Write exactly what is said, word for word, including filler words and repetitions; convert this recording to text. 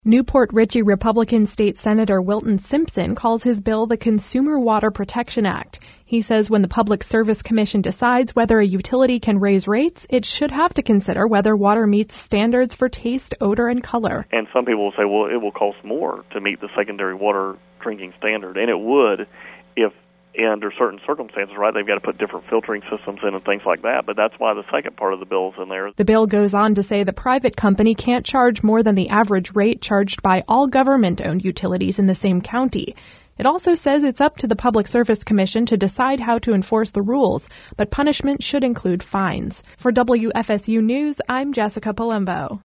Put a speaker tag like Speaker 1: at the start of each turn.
Speaker 1: Newport Richey Republican State Senator Wilton Simpson calls his bill the Consumer Water Protection Act. He says when the Public Service Commission decides whether a utility can raise rates, it should have to consider whether water meets standards for taste, odor, and color.
Speaker 2: And some people will say, well, it will cost more to meet the secondary water drinking standard, and it would if under certain circumstances, right, they've got to put different filtering systems in and things like that, but that's why the second part of the bill is in there.
Speaker 1: The bill goes on to say the private company can't charge more than the average rate charged by all government-owned utilities in the same county. It also says it's up to the Public Service Commission to decide how to enforce the rules, but punishment should include fines. For W F S U News, I'm Jessica Palumbo.